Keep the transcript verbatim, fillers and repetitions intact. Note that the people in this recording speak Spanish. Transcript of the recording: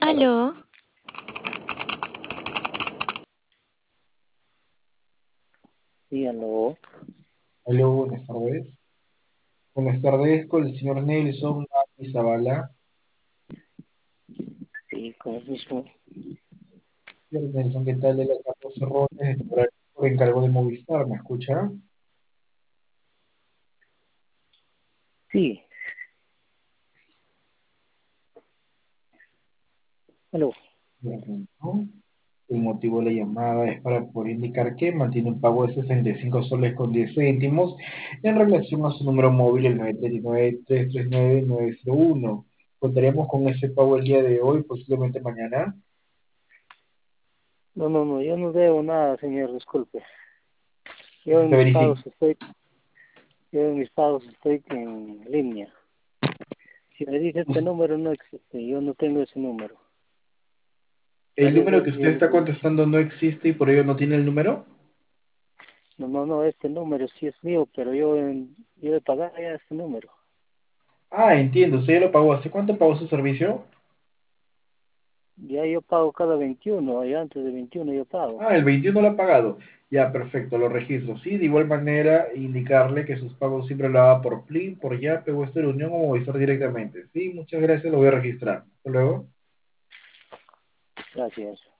Aló, Sí, aló. Aló, buenas tardes. Buenas tardes con el señor Nelson Zavala. Sí, con el mismo. Señor Nelson, ¿qué tal? El Carlos Cerrones, de Coral, por encargo de Movistar, ¿me escucha? Sí, aló. Bueno, el motivo de la llamada es para poder indicar que mantiene un pago de sesenta y cinco soles con diez céntimos en relación a su número móvil, el nueve tres nueve, tres tres nueve, nueve cero uno. Contaremos con ese pago el día de hoy, posiblemente mañana. No, no, no, yo no debo nada, señor, disculpe. Yo en Se mis pagos verifica. estoy, yo en mis pagos estoy en línea. Si me dice este número no existe, yo no tengo ese número. ¿El Varias número que veces usted yo le está digo, contestando no existe y por ello no tiene el número? no, no, no, este número sí es mío, pero yo, en, yo he pagado ya este número. Ah, entiendo, usted ya lo pagó. ¿Hace cuánto pagó su servicio? Ya yo pago cada veintiuno, y antes de veintiuno yo pago. Ah, el veintiuno lo ha pagado. Ya, perfecto, lo registro. Sí, de igual manera, indicarle que sus pagos siempre lo haga por Plin, por Yape, Western Unión o Movistar directamente. Sí, muchas gracias, lo voy a registrar. Hasta luego. Gracias.